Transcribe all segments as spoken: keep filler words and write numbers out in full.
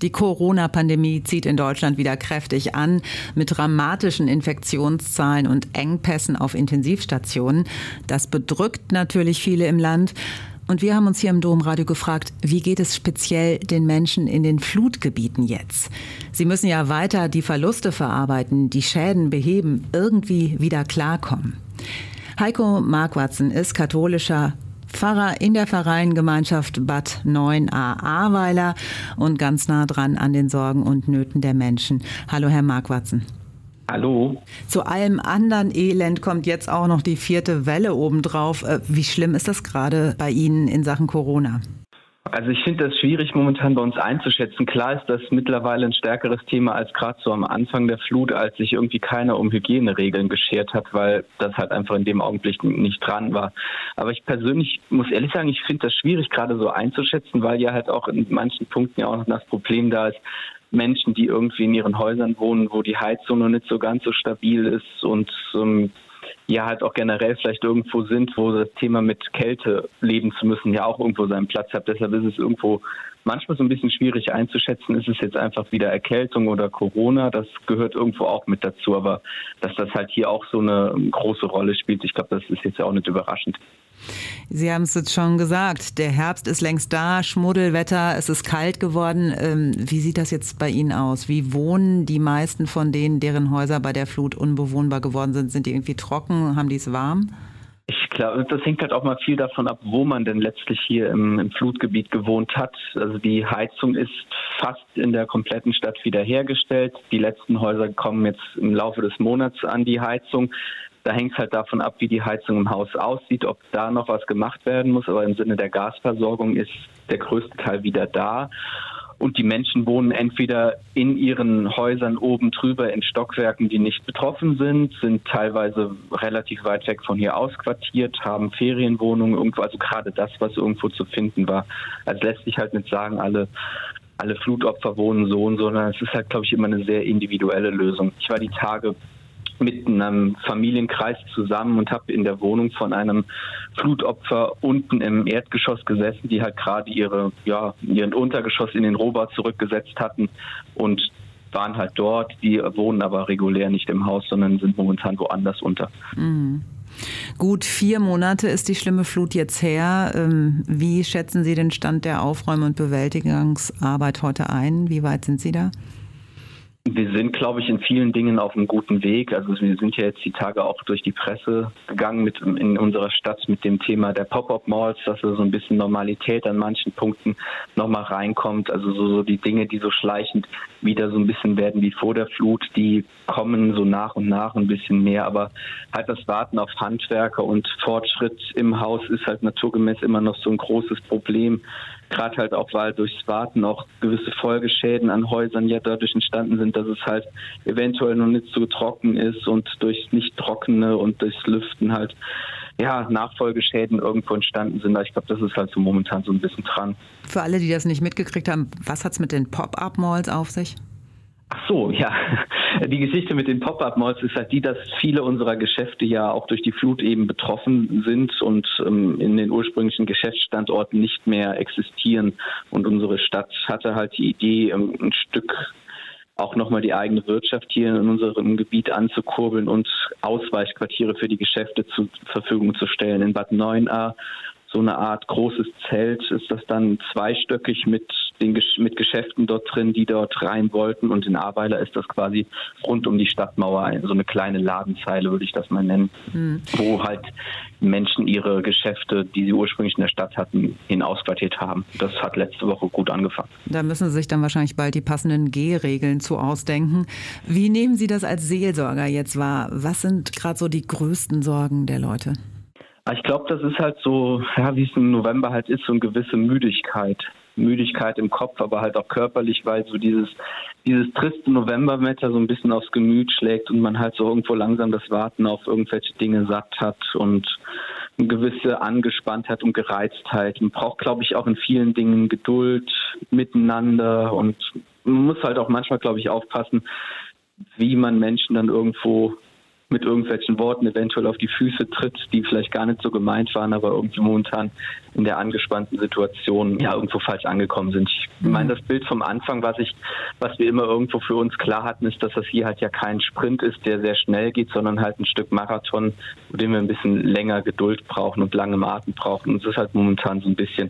Die Corona-Pandemie zieht in Deutschland wieder kräftig an, mit dramatischen Infektionszahlen und Engpässen auf Intensivstationen. Das bedrückt natürlich viele im Land. Und wir haben uns hier im Domradio gefragt, wie geht es speziell den Menschen in den Flutgebieten jetzt? Sie müssen ja weiter die Verluste verarbeiten, die Schäden beheben, irgendwie wieder klarkommen. Heiko Marquardsen ist katholischer Pfarrer in der Pfarreiengemeinschaft Bad neun a Ahrweiler und ganz nah dran an den Sorgen und Nöten der Menschen. Hallo, Herr Marquardsen. Hallo. Zu allem anderen Elend kommt jetzt auch noch die vierte Welle obendrauf. Wie schlimm ist das gerade bei Ihnen in Sachen Corona? Also ich finde das schwierig momentan bei uns einzuschätzen. Klar ist das mittlerweile ein stärkeres Thema als gerade so am Anfang der Flut, als sich irgendwie keiner um Hygieneregeln geschert hat, weil das halt einfach in dem Augenblick nicht dran war. Aber ich persönlich muss ehrlich sagen, ich finde das schwierig gerade so einzuschätzen, weil ja halt auch in manchen Punkten ja auch noch das Problem da ist, Menschen, die irgendwie in ihren Häusern wohnen, wo die Heizung noch nicht so ganz so stabil ist und ähm, ja halt auch generell vielleicht irgendwo sind, wo das Thema mit Kälte leben zu müssen, ja auch irgendwo seinen Platz hat. Deshalb ist es irgendwo manchmal so ein bisschen schwierig einzuschätzen, ist es jetzt einfach wieder Erkältung oder Corona, das gehört irgendwo auch mit dazu. Aber dass das halt hier auch so eine große Rolle spielt, ich glaube, das ist jetzt ja auch nicht überraschend. Sie haben es jetzt schon gesagt, der Herbst ist längst da, Schmuddelwetter, es ist kalt geworden. Wie sieht das jetzt bei Ihnen aus? Wie wohnen die meisten von denen, deren Häuser bei der Flut unbewohnbar geworden sind? Sind die irgendwie trocken? Haben die es warm? Ich glaube, das hängt halt auch mal viel davon ab, wo man denn letztlich hier im, im Flutgebiet gewohnt hat. Also die Heizung ist fast in der kompletten Stadt wiederhergestellt. Die letzten Häuser kommen jetzt im Laufe des Monats an die Heizung. Da hängt es halt davon ab, wie die Heizung im Haus aussieht, ob da noch was gemacht werden muss. Aber im Sinne der Gasversorgung ist der größte Teil wieder da. Und die Menschen wohnen entweder in ihren Häusern oben drüber in Stockwerken, die nicht betroffen sind, sind teilweise relativ weit weg von hier ausquartiert, haben Ferienwohnungen irgendwo, also gerade das, was irgendwo zu finden war. Also lässt sich halt nicht sagen, alle alle Flutopfer wohnen so und so, sondern es ist halt, glaube ich, immer eine sehr individuelle Lösung. Ich war die Tage mit einem Familienkreis zusammen und habe in der Wohnung von einem Flutopfer unten im Erdgeschoss gesessen, die halt gerade ihre, ja, ihren Untergeschoss in den Rohbau zurückgesetzt hatten und waren halt dort. Die wohnen aber regulär nicht im Haus, sondern sind momentan woanders unter. Mhm. Gut vier Monate ist die schlimme Flut jetzt her. Wie schätzen Sie den Stand der Aufräum- und Bewältigungsarbeit heute ein? Wie weit sind Sie da? Wir sind, glaube ich, in vielen Dingen auf einem guten Weg. Also wir sind ja jetzt die Tage auch durch die Presse gegangen mit in unserer Stadt mit dem Thema der Pop-up-Malls, dass da so ein bisschen Normalität an manchen Punkten nochmal reinkommt. Also so, so die Dinge, die so schleichend wieder so ein bisschen werden wie vor der Flut, die kommen so nach und nach ein bisschen mehr. Aber halt das Warten auf Handwerker und Fortschritt im Haus ist halt naturgemäß immer noch so ein großes Problem. Gerade halt auch, weil durchs Warten auch gewisse Folgeschäden an Häusern ja dadurch entstanden sind, dass es halt eventuell noch nicht so trocken ist und durch nicht trockene und durchs Lüften halt ja Nachfolgeschäden irgendwo entstanden sind. Ich glaube, das ist halt so momentan so ein bisschen dran. Für alle, die das nicht mitgekriegt haben, was hat's mit den Pop-up-Malls auf sich? Ach so, ja. Die Geschichte mit den Pop-up-Malls ist halt die, dass viele unserer Geschäfte ja auch durch die Flut eben betroffen sind und ähm, in den ursprünglichen Geschäftsstandorten nicht mehr existieren. Und unsere Stadt hatte halt die Idee, ähm, ein Stück auch nochmal die eigene Wirtschaft hier in unserem Gebiet anzukurbeln und Ausweichquartiere für die Geschäfte zur Verfügung zu stellen. In Bad neun a so eine Art großes Zelt ist das dann zweistöckig mit den mit Geschäften dort drin, die dort rein wollten. Und in Ahrweiler ist das quasi rund um die Stadtmauer so eine kleine Ladenzeile, würde ich das mal nennen, hm. wo halt Menschen ihre Geschäfte, die sie ursprünglich in der Stadt hatten, hin ausquartiert haben. Das hat letzte Woche gut angefangen. Da müssen Sie sich dann wahrscheinlich bald die passenden Gehregeln zu ausdenken. Wie nehmen Sie das als Seelsorger jetzt wahr? Was sind gerade so die größten Sorgen der Leute? Ich glaube, das ist halt so, ja, wie es im November halt ist, so eine gewisse Müdigkeit. Müdigkeit im Kopf, aber halt auch körperlich, weil so dieses dieses triste Novemberwetter so ein bisschen aufs Gemüt schlägt und man halt so irgendwo langsam das Warten auf irgendwelche Dinge satt hat und eine gewisse Angespanntheit und Gereiztheit. Man braucht, glaube ich, auch in vielen Dingen Geduld miteinander und man muss halt auch manchmal, glaube ich, aufpassen, wie man Menschen dann irgendwo mit irgendwelchen Worten eventuell auf die Füße tritt, die vielleicht gar nicht so gemeint waren, aber irgendwie momentan in der angespannten Situation ja irgendwo falsch angekommen sind. Ich meine, das Bild vom Anfang, was ich, was wir immer irgendwo für uns klar hatten, ist, dass das hier halt ja kein Sprint ist, der sehr schnell geht, sondern halt ein Stück Marathon, wo dem wir ein bisschen länger Geduld brauchen und langem Atem brauchen. Und es ist halt momentan so ein bisschen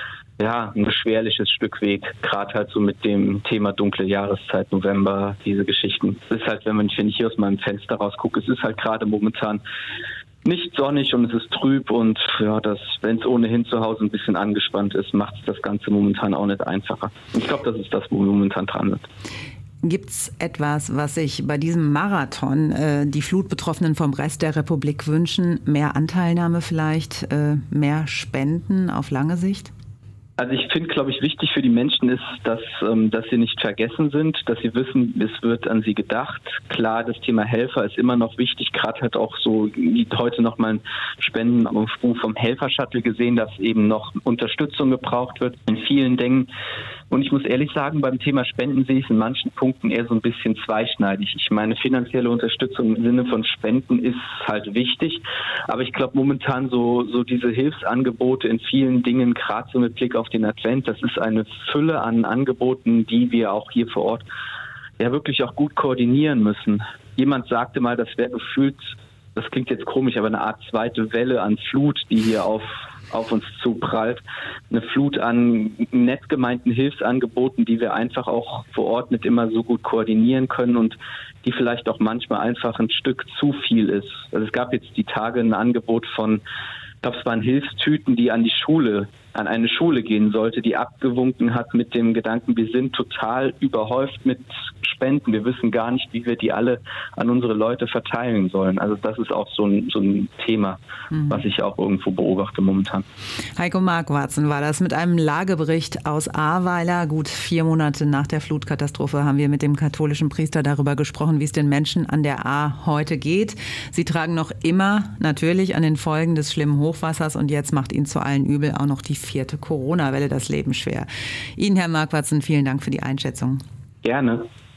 ja, ein beschwerliches Stück Weg, gerade halt so mit dem Thema dunkle Jahreszeit, November, diese Geschichten. Es ist halt, wenn man, wenn ich hier aus meinem Fenster rausgucke, es ist halt gerade momentan nicht sonnig und es ist trüb und ja, das, wenn es ohnehin zu Hause ein bisschen angespannt ist, macht es das Ganze momentan auch nicht einfacher. Ich glaube, das ist das, wo wir momentan dran sind. Gibt es etwas, was sich bei diesem Marathon äh, die Flutbetroffenen vom Rest der Republik wünschen? Mehr Anteilnahme vielleicht, äh, mehr Spenden auf lange Sicht? Also ich finde, glaube ich, wichtig für die Menschen ist, dass, ähm, dass sie nicht vergessen sind, dass sie wissen, es wird an sie gedacht. Klar, das Thema Helfer ist immer noch wichtig, gerade halt auch so, wie heute nochmal ein Spendenaufruf vom Helfer-Shuttle gesehen, dass eben noch Unterstützung gebraucht wird in vielen Dingen. Und ich muss ehrlich sagen, beim Thema Spenden sehe ich es in manchen Punkten eher so ein bisschen zweischneidig. Ich meine, finanzielle Unterstützung im Sinne von Spenden ist halt wichtig, aber ich glaube momentan so, so diese Hilfsangebote in vielen Dingen, gerade so mit Blick auf den Advent, das ist eine Fülle an Angeboten, die wir auch hier vor Ort ja wirklich auch gut koordinieren müssen. Jemand sagte mal, das wäre gefühlt, das klingt jetzt komisch, aber eine Art zweite Welle an Flut, die hier auf auf uns zuprallt. Eine Flut an nett gemeinten Hilfsangeboten, die wir einfach auch vor Ort nicht immer so gut koordinieren können und die vielleicht auch manchmal einfach ein Stück zu viel ist. Also es gab jetzt die Tage ein Angebot von, ich glaube, es waren Hilfstüten, die an die Schule, an eine Schule gehen sollte, die abgewunken hat mit dem Gedanken, wir sind total überhäuft mit Spenden. Wir wissen gar nicht, wie wir die alle an unsere Leute verteilen sollen. Also das ist auch so ein, so ein Thema, mhm. was ich auch irgendwo beobachte momentan. Heiko Marquartzen war das mit einem Lagebericht aus Ahrweiler. Gut vier Monate nach der Flutkatastrophe haben wir mit dem katholischen Priester darüber gesprochen, wie es den Menschen an der Ahr heute geht. Sie tragen noch immer natürlich an den Folgen des schlimmen Hochwassers und jetzt macht ihnen zu allen Übel auch noch die vierte Corona-Welle das Leben schwer. Ihnen, Herr Marquartzen, vielen Dank für die Einschätzung. Gerne.